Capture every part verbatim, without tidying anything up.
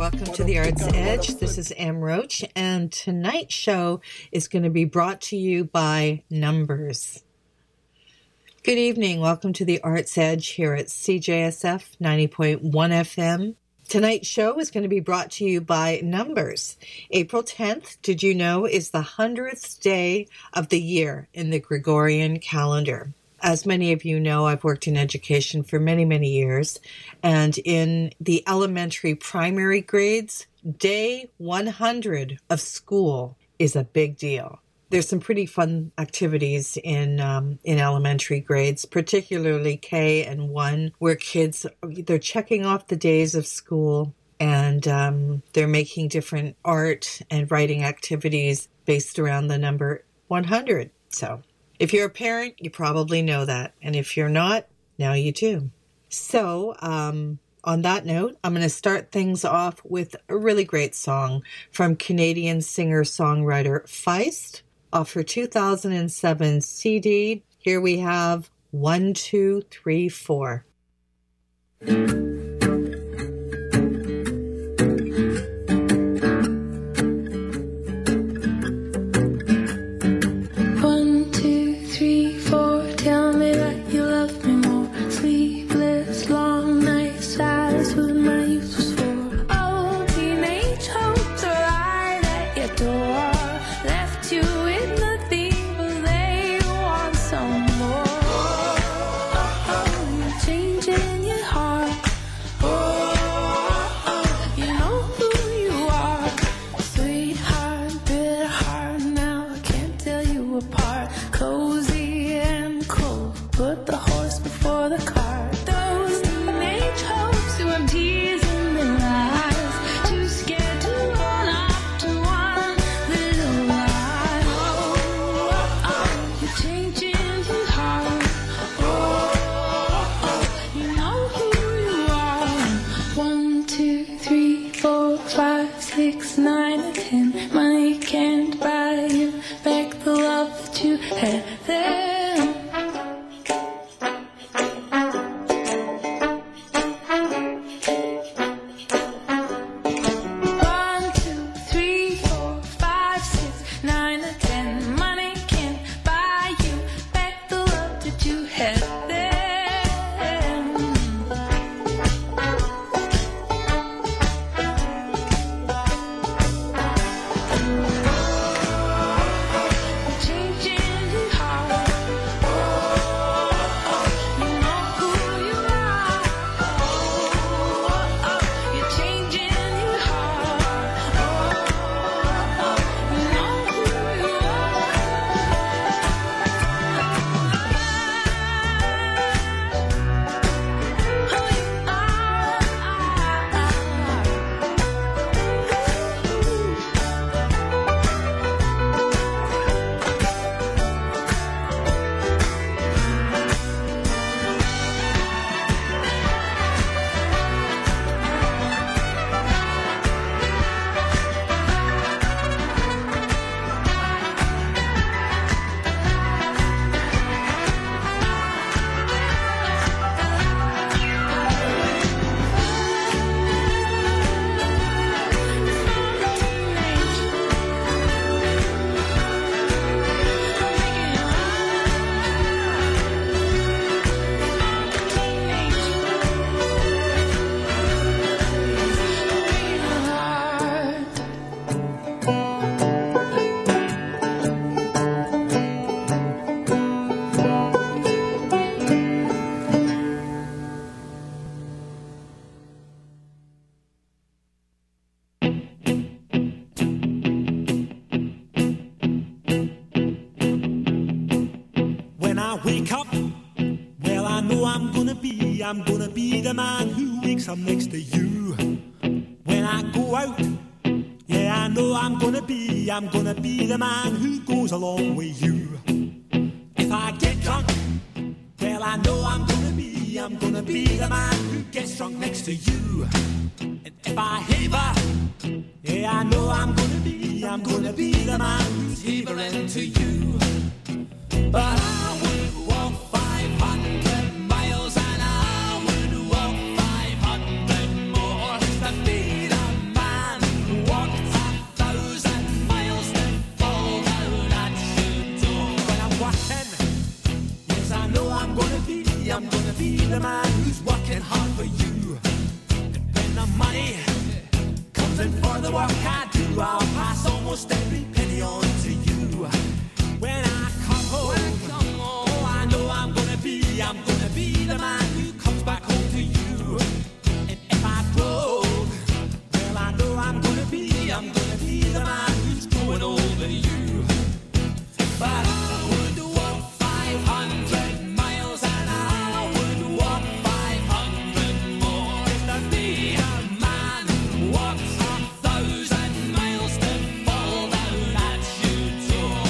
welcome to the Arts Edge. This is Am Roach, and tonight's show is going to be brought to you by Numbers. Good evening. Welcome to the Arts Edge here at C J S F ninety point one F M. Tonight's show is going to be brought to you by Numbers. April tenth, did you know, is the hundredth day of the year in the Gregorian calendar. As many of you know, I've worked in education for many, many years, and in the elementary primary grades, day one hundred of school is a big deal. There's some pretty fun activities in um, in elementary grades, particularly K and one, where kids, they're checking off the days of school, and um, they're making different art and writing activities based around the number one hundred. So if you're a parent, you probably know that. And if you're not, now you do. So um, on that note, I'm going to start things off with a really great song from Canadian singer-songwriter Feist off her two thousand seven C D. Here we have One, Two, Three, Four. I'm gonna be the man who wakes up next to you. When I go out, yeah, I know I'm gonna be, I'm gonna be the man who goes along with you. If I get drunk, well, I know I'm gonna be, I'm gonna be the man who gets drunk next to you. And if I haver, yeah, I know I'm gonna be, I'm gonna be the man who's havering to you. But I would walk five hundred miles and I would walk five hundred more to be the man and for the work I do, I'll pass almost every penny on to you. When I come home, when I come home, oh, I know I'm gonna be, I'm gonna be the man who comes back home to you. And if I broke, well, I know I'm gonna be, I'm gonna be the man who's growing over you. But I would walk five hundred miles and I would walk five hundred more to be a man who walks a thousand miles to fall down at your door.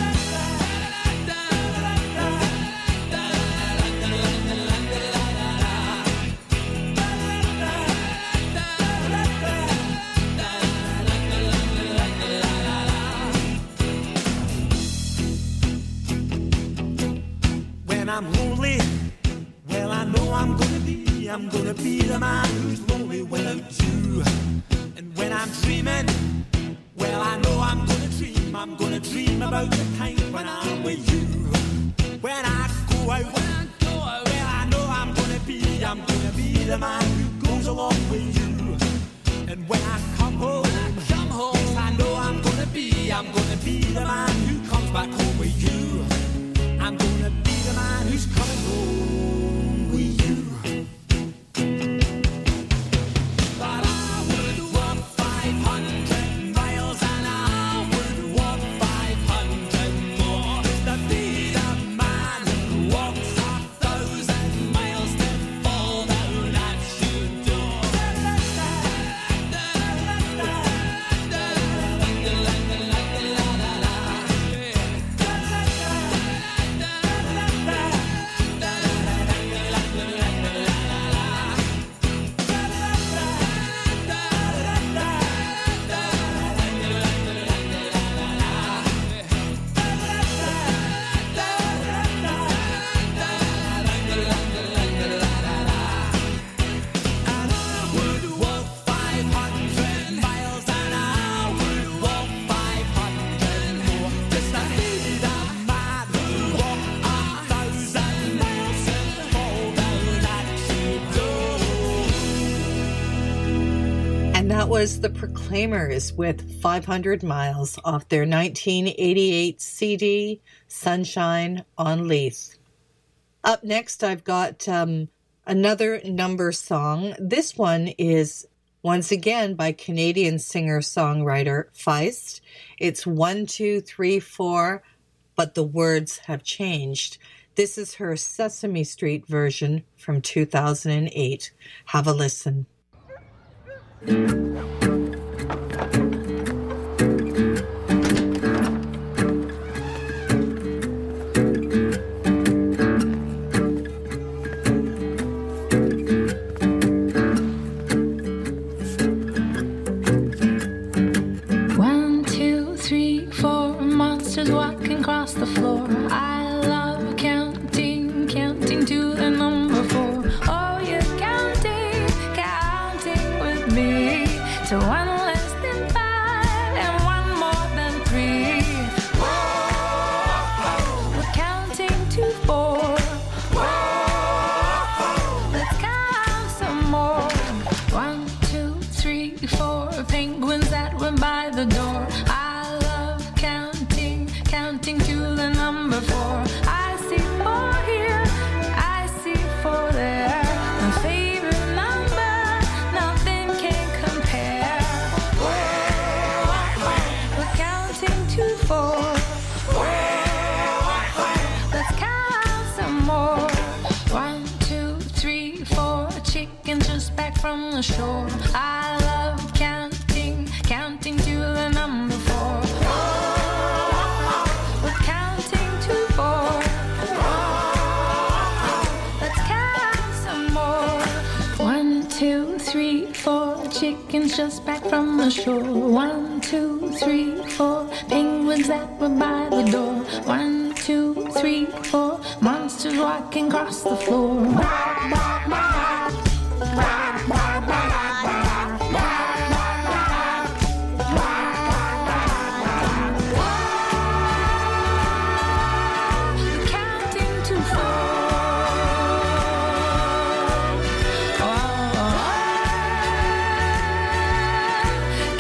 When I'm lonely, well, I know I'm gonna be, I'm gonna be the man who's lonely without you. And when I'm dreaming, well, I know I'm gonna dream, I'm gonna dream about the time when I'm with you. When I go out, when I go out, well, I know I'm gonna be, I'm gonna be the man who goes along with you. And when I come home, when I come home, yes, I know I'm gonna be, I'm gonna be the man who comes back home with you. I'm gonna be the man who's coming home with you. But I would walk five hundred miles and I would walk five hundred more to be the man who walks a thousand miles to fall down at your door. That was the Proclaimers with five hundred miles off their nineteen eighty-eight C D, Sunshine on Leith. Up next, I've got um, another number song. This one is once again by Canadian singer-songwriter Feist. It's one, two, three, four, but the words have changed. This is her Sesame Street version from two thousand eight. Have a listen. One, two, three, four, monsters walking across the floor. I love counting, counting to the number four. Oh, you're counting, counting with me. To one less than five and one more than three. Whoa, we're counting to four. Whoa, let's count some more. One, two, three, four, penguins that went by the door. I love counting, counting to the number four. I see four here, I see four there. My favorite number, nothing can compare. Whoa, we're counting to four. Whoa, let's count some more. One, two, three, four, chickens just back from the shore. I love counting, counting to the number four. Whoa, we're counting to four. Whoa, let's count some more. One, two, three, four, chickens just back from the shore. One, two, three, four, penguins that were by the door. One, two, three, four, monsters walking across the floor. Counting to four.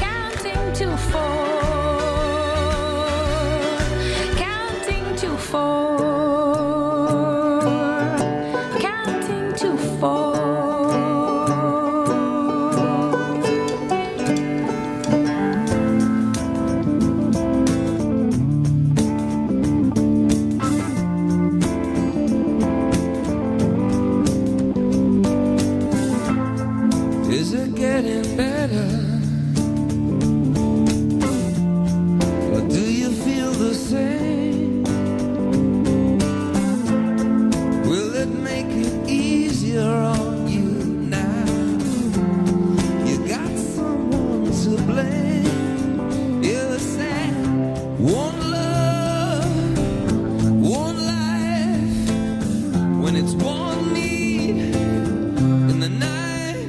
to blame. You said one love, one life, when it's one need in the night.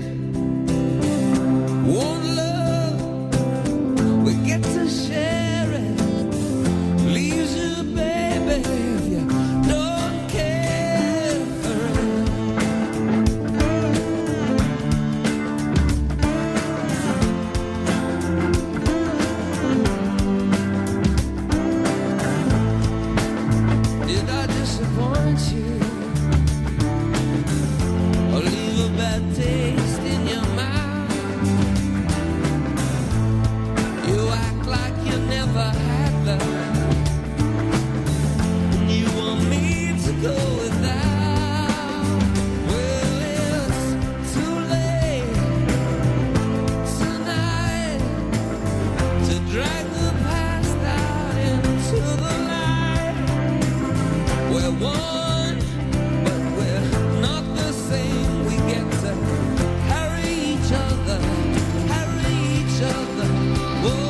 One love, we get to share it. Leaves you, baby, if you don't care for it. Did I disappoint you or leave a bad taste in your mouth? You act like you never had love. You want me to go without. Well, it's too late tonight to drag the past out into the light. We're one, but we're not the same. We get to carry each other, carry each other. Whoa.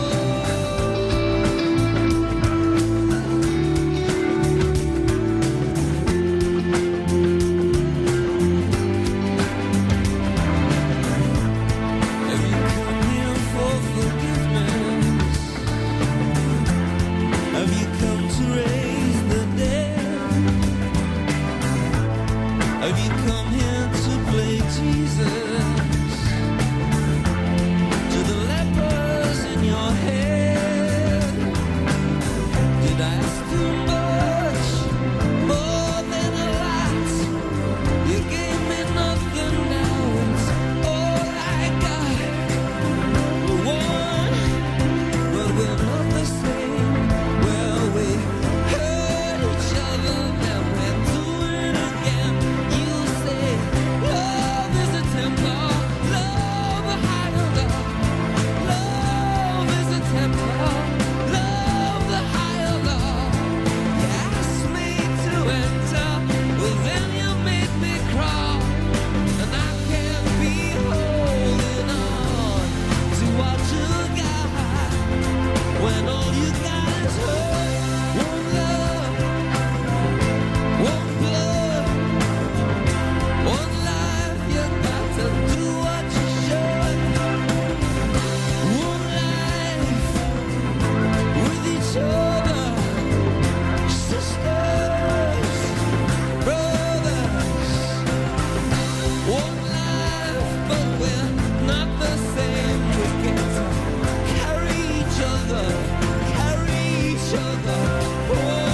Have you come here for forgiveness? Have you come to raise the dead? Have you come here to play Jesus to the lepers in your head? Did I ask too much, more than a lot? You gave me nothing, now it's all I got. We're one, but we're not the same. Well, we hurt each other, then we do it again. You say love is a temple, love a higher love. Love is a temple, love the higher love. You asked me to enter, well then you made me crawl, and I can't be holding on to what you got when all you got is hurt. One love, one blood, one life. You got to do what you should. One life with each other, sisters, brothers. One life, but we're not the same. We get to carry each other, carry each other. One.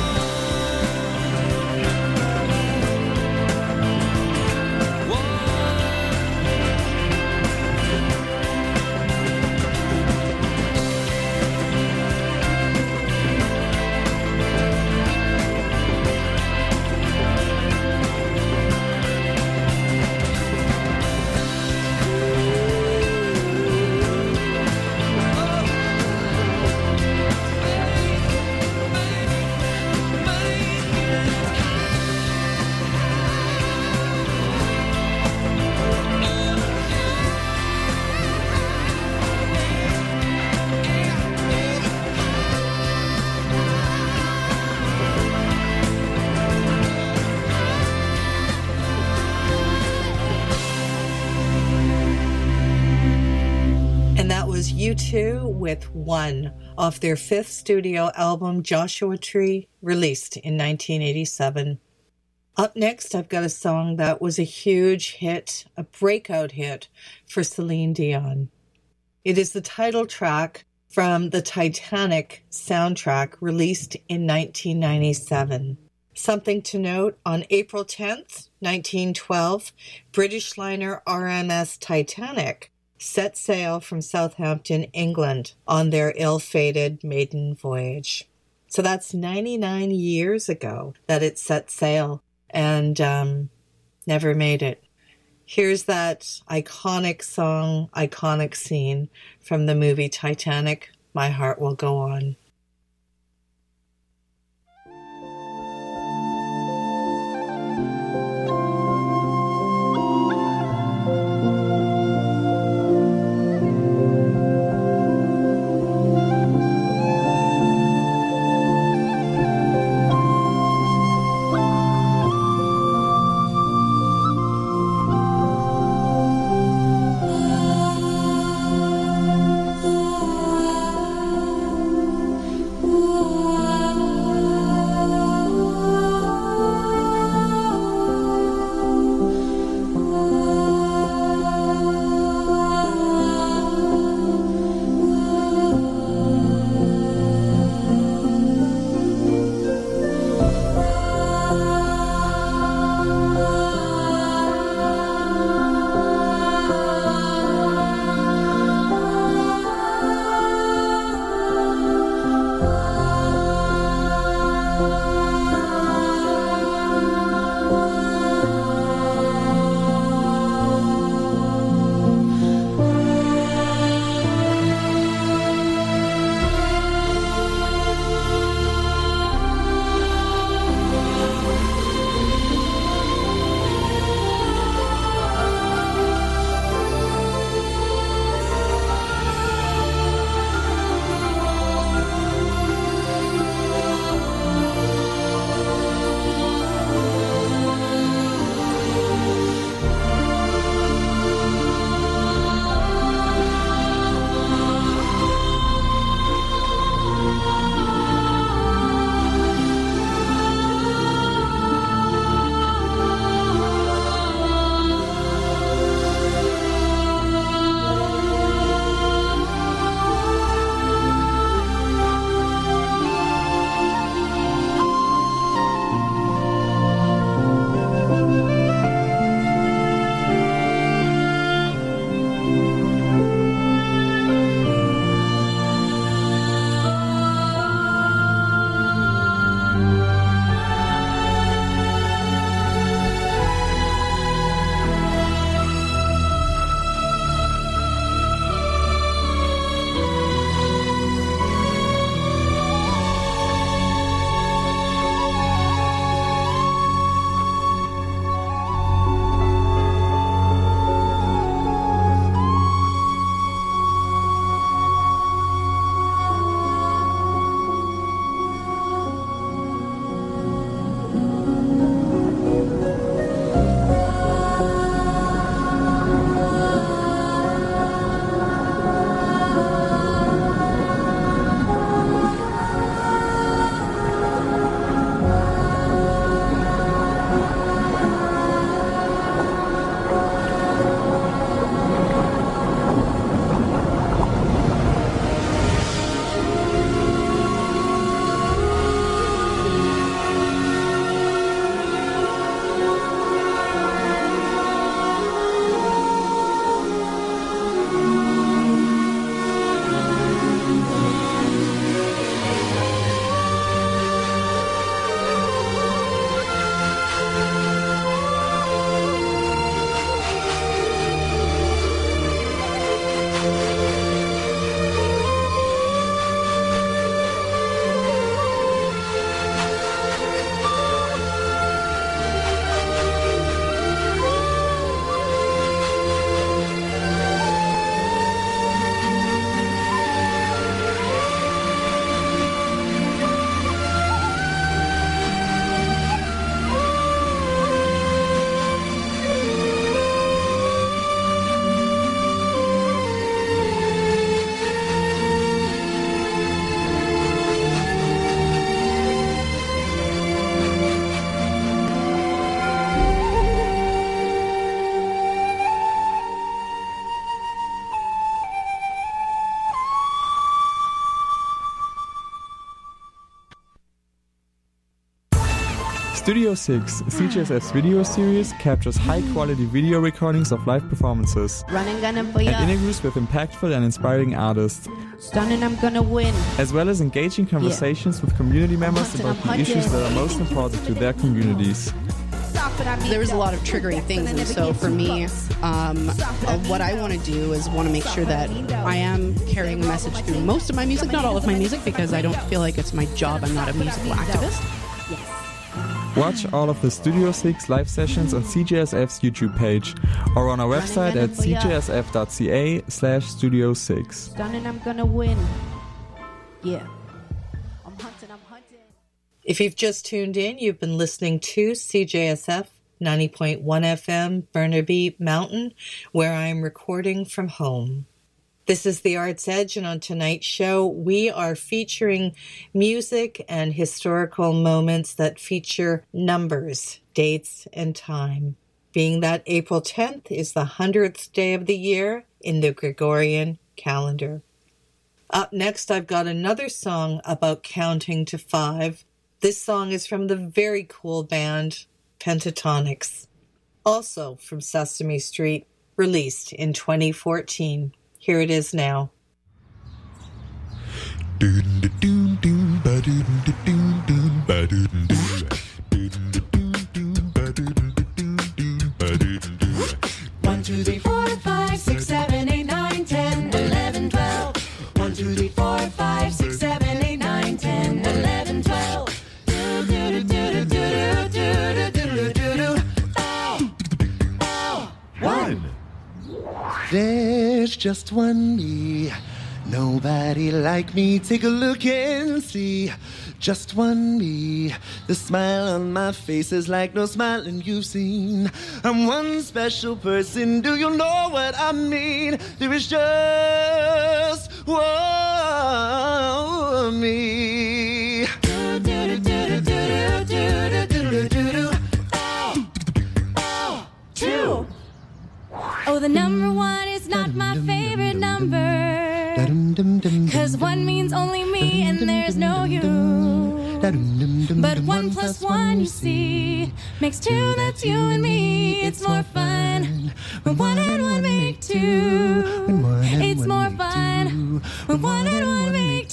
And that was U two with One off their fifth studio album, Joshua Tree, released in nineteen eighty-seven. Up next, I've got a song that was a huge hit, a breakout hit for Celine Dion. It is the title track from the Titanic soundtrack released in nineteen ninety-seven. Something to note, on April tenth, nineteen twelve, British liner R M S Titanic set sail from Southampton, England, on their ill-fated maiden voyage. So that's ninety-nine years ago that it set sail and um, never made it. Here's that iconic song, iconic scene from the movie Titanic, My Heart Will Go On. Studio six, C J S F's video series, captures high-quality video recordings of live performances Running, gunning for and ya. interviews with impactful and inspiring artists, Stunning, I'm gonna win. as well as engaging conversations with community members hunting, about I'm the hunting. issues that are most important to their communities. There was a lot of triggering things, and so for me, um, uh, what I want to do is want to make sure that I am carrying a message through most of my music, not all of my music, because I don't feel like it's my job. I'm not a musical activist. Watch all of the Studio six live sessions on C J S F's YouTube page or on our website at c j s f dot c a slash studio six. Stunning, I'm gonna win. Yeah. I'm hunting, I'm hunting. If you've just tuned in, you've been listening to C J S F ninety point one F M, Burnaby Mountain, where I am recording from home. This is The Arts Edge, and on tonight's show, we are featuring music and historical moments that feature numbers, dates, and time. Being that April tenth is the hundredth day of the year in the Gregorian calendar. Up next, I've got another song about counting to five. This song is from the very cool band Pentatonix, also from Sesame Street, released in twenty fourteen. Here it is now. One, two, three, four, five, six, seven, eight, nine, ten, eleven, twelve. One, two, three, four, five, six, seven, eight, nine, ten, eleven, twelve. Do do do do do do do do do do. Ow! Ow! One. There's just one me, nobody like me. Take a look and see. Just one me, the smile on my face is like no smiling you've seen. I'm one special person, do you know what I mean? There is just one me. Do do do do do do do do do do. Ow! Ow! Two. Oh, the number one is not my favorite number. Cause one means only me and there's no you. But one plus one, you see, makes two, that's you and me. It's more fun when one and one make two. It's more fun when one and one make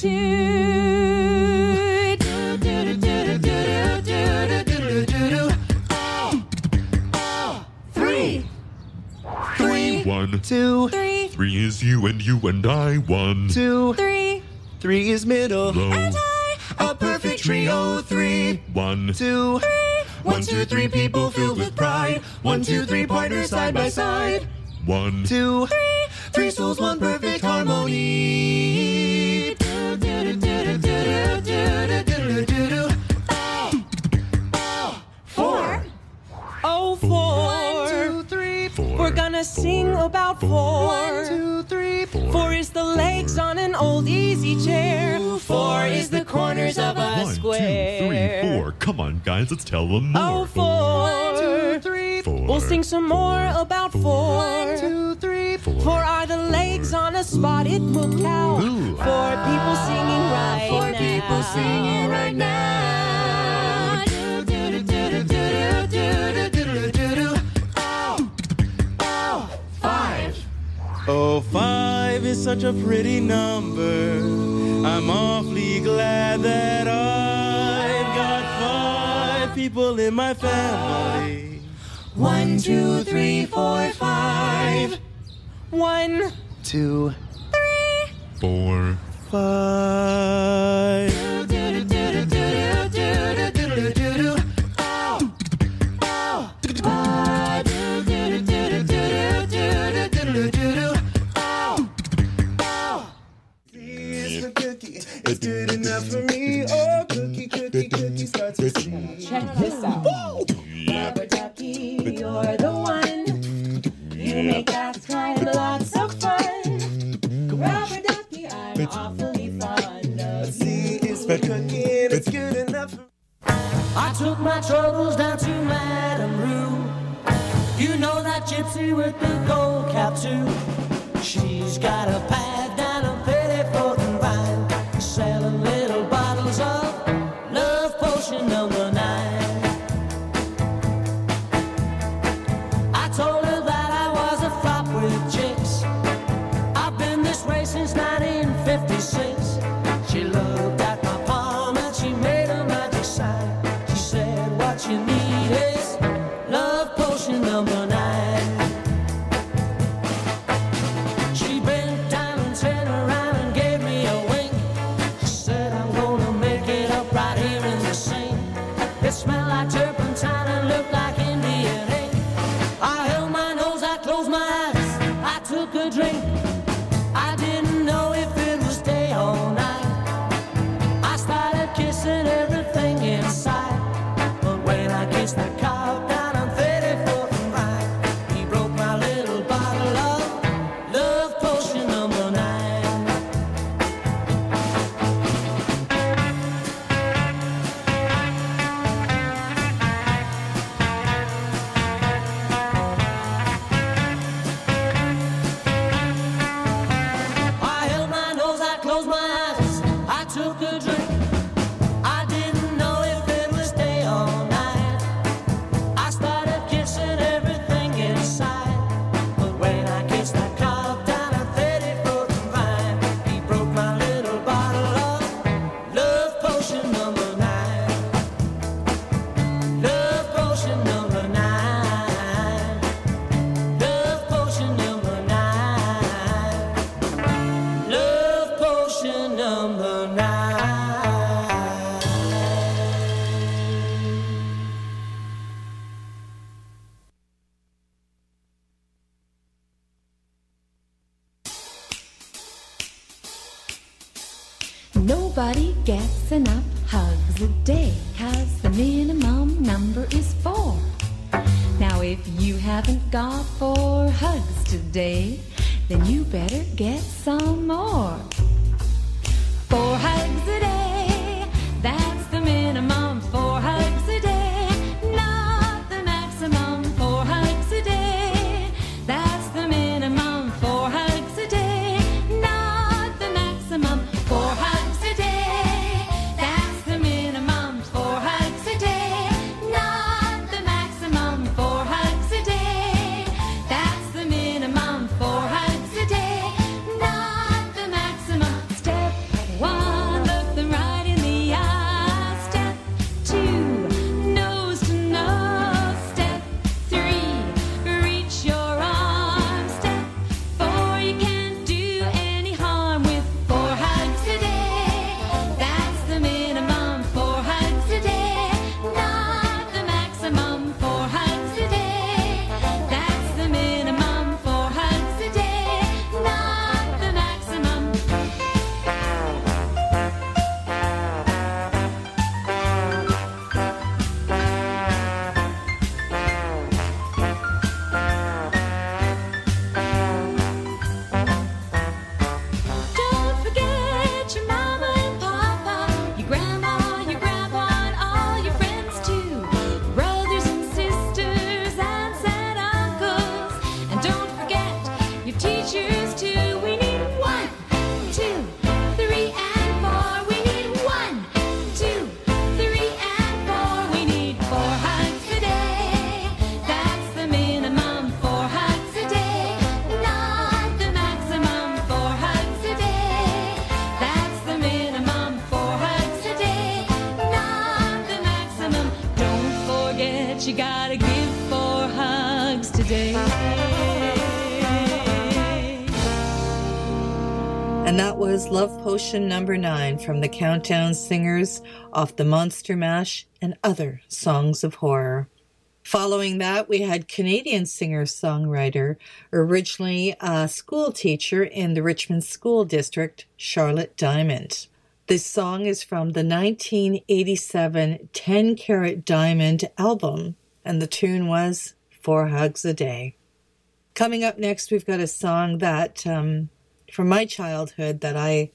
two. Do do do do do do do do do. Ow! Ow! Three. Three, One, two, three, three is you and you and I. One, two, three, three is middle. low. A perfect trio. Three. One, Two. One, two, three people filled with pride. One, two, three partners side by side. one, Two. Three souls, one perfect harmony. Do, do, do, do, do, do, do, do, do, do. Ow! Ow! Four. Oh, four. One, two, three. four. We're gonna sing about four. One, two, three. Four. Four is the legs on an old easy chair. Four is the corners of a One, two, square. three, four. Come on, guys, let's tell them more. Oh, four. One, two, three. Four. We'll sing some more Four. about four. One, two, three. Four. Four are the legs on a spotted moo cow. Moo. Four people singing right Four now. people singing right now. Do, do, do, do, do, do, do, do, do, do, do. Ow! Ow! Five. Oh, five is such a pretty number. I'm awfully glad that I've got five people in my family. One, two, three, four, five. One, two, four, Five. Do, do, do, do, do, do, do, do, do, do, do. Ow! Ow! Five. Do, do, do, do, do, do, do, do, do, do, do. Ow! Ow! It's the cookie. It's good enough for me. Oh, cookie, cookie, cookie starts with C. check this out. Rubber ducky, you're the one. You make us kind of lots of fun. Rubber ducky, I'm awfully fond of C is for cooking. It's good enough for I took my troubles down to Madame Rue. You know that gypsy with the gold cap too. She's got a pad down a Pettifoot and Vine, selling little bottles of love potion number nine. fifty-six. She looked at my palm and she made a magic sign. She said, what you need is love potion number nine. She bent down and turned around and gave me a wink. She said, I'm gonna make it up right here in the sink. It smelled like turpentine and looked like Indian ink. I held my nose, I closed my eyes, I took a drink. I didn't know if it was day or night. I started kissing everything inside. But when I kissed the cow down on thirty-fourth and Vine, he broke my little bottle of love potion number nine. I held my nose, I closed my eyes, I took a drink. I didn't know if it was day or night. I started kissing everything inside. But when I kissed that cow down at thirty-fourth and Vine, he broke my little bottle of love potion number nine. Love potion number nine. Love potion number nine. Love potion number nine. Nobody gets enough hugs a day, 'cause the minimum number is four. Now if you haven't got four hugs today, then you better get some more. Four hugs a day, that's the minimum. Four hugs a day, not the maximum. Four hugs a day, that's the minimum. Four hugs a day, not the maximum. Four hugs a day, that's the minimum. Four hugs a day, not the maximum. Four hugs a day, that's the minimum. Four hugs a day, not the maximum. Step one, look them right in the eye. Step two, nose to nose. Step three, reach your arm. Step four, you can't do any harm with four hugs a day. That's the minimum. Four hugs a day, not the maximum. Four hugs a day, that's the minimum. Four hugs a day, not the maximum. Don't forget your mama and papa, your grandma, your grandpa, and all your friends too. Brothers and sisters, aunts and uncles. And don't forget your teachers too. We need one, two, three, and four. We need one, two, three, and four. We need four hugs a day. That's the minimum. Four hugs a day, not the maximum. Four hugs a day, that's the minimum. Four hugs a day, not the maximum. Don't forget you gotta give four hugs today. And that was Love Potion number nine from the Countdown Singers off the Monster Mash and Other Songs of Horror. Following that, we had Canadian singer-songwriter, originally a school teacher in the Richmond School District, Charlotte Diamond. This song is from the nineteen eighty-seven ten Carat Diamond album, and the tune was Four Hugs a Day. Coming up next, we've got a song that, um, from my childhood, that I